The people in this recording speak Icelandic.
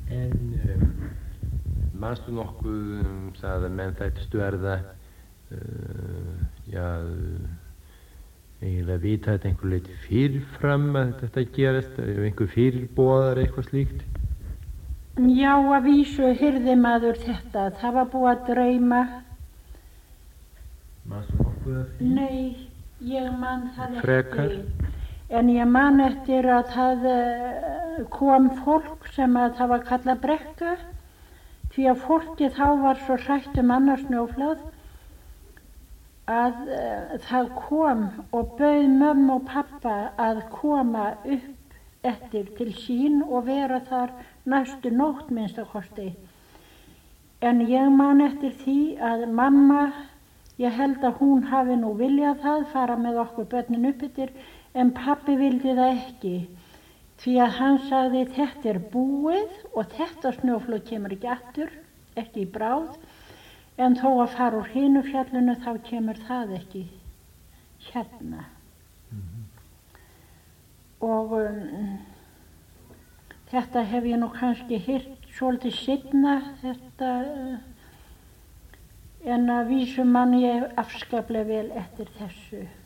En manstu nokkuð það að menn þættistu verða eiginlega vita þetta einhver leyti fyrirfram að þetta gerast, einhver fyrirboðar eitthvað slíkt? Já, að vísu heyrði maður þetta. Það var búið að drauma. Manstu nokkuð af því? Nei, ég man það ekki. Frekar? En ég man eftir að það kom fólk sem að það var kallað brekka, því að fólkið þá var svo hrætt annars snjóflóð að það kom og bauð mömmu og pappa að koma upp eftir til sín og vera þar næstu nótt minnstakosti. En ég man eftir því að mamma, ég held að hún hafi nú viljað það, fara með okkur börnin upp eftir, en pappi vildi það ekki, því að hann sagði þetta er búið og þetta snjóflóð kemur ekki aftur, ekki í bráð, en þó að fara úr hinu fjallinu þá kemur það ekki hérna. Og þetta hef ég nú kannski heyrt svolítið seinna, þetta, en að vísu man ég afskaplega vel eftir þessu.